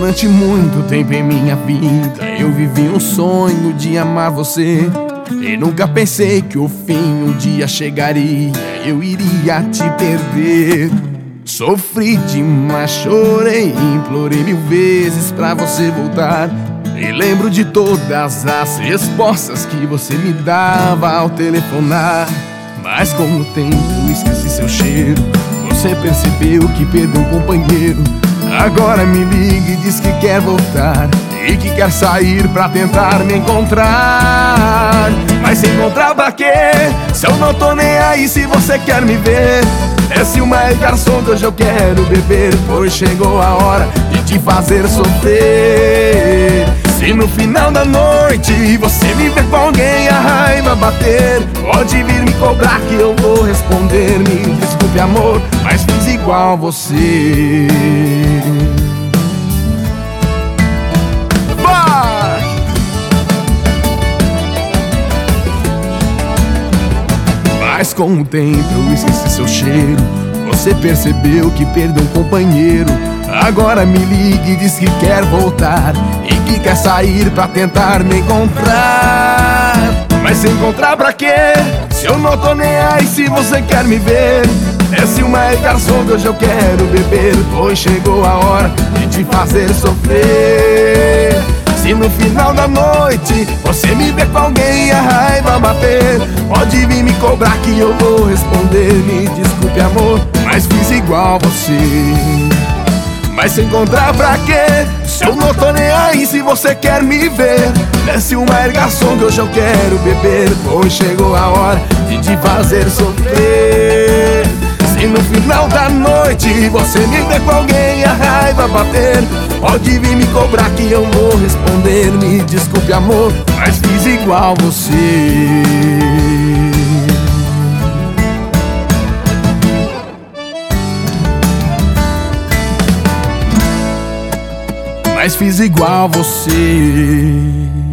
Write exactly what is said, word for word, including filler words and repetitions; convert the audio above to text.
Durante muito tempo em minha vida eu vivi um sonho de amar você, e nunca pensei que o fim um dia chegaria, eu iria te perder. Sofri demais, chorei, implorei mil vezes pra você voltar, e lembro de todas as respostas que você me dava ao telefonar. Mas com o tempo esqueci seu cheiro, você percebeu que perdeu um companheiro. Agora me liga e diz que quer voltar e que quer sair pra tentar me encontrar. Mas se encontrar pra quê? Se eu não tô nem aí, se você quer me ver. Desce uma aí, garçom, que hoje eu quero beber, pois chegou a hora de te fazer sofrer. Se no final da noite você me ver com alguém, a raiva bater, pode vir me cobrar que eu vou responder. Me desculpe, amor, mas fiz igual você. Vai! Mas com o tempo eu esqueci seu cheiro, você percebeu que perdeu um companheiro. Agora me liga e diz que quer voltar e que quer sair pra tentar me encontrar. Mas se encontrar pra quê? Se eu não tô nem aí, se você quer me ver. Desce uma aí, garçom, que hoje eu quero beber, pois chegou a hora de te fazer sofrer. Se no final da noite você me ver com alguém e a raiva bater, pode vir me cobrar que eu vou responder. Me desculpe, amor, mas fiz igual você. Mas se encontrar pra quê? Se eu não tô nem aí, se você quer me ver. Desce uma aí, garçom, que hoje eu quero beber, pois chegou a hora de te fazer sofrer. Se no final da noite você me ver com alguém e a raiva bater, pode vir me cobrar que eu vou responder. Me desculpe, amor, mas fiz igual você. Mas fiz igual você.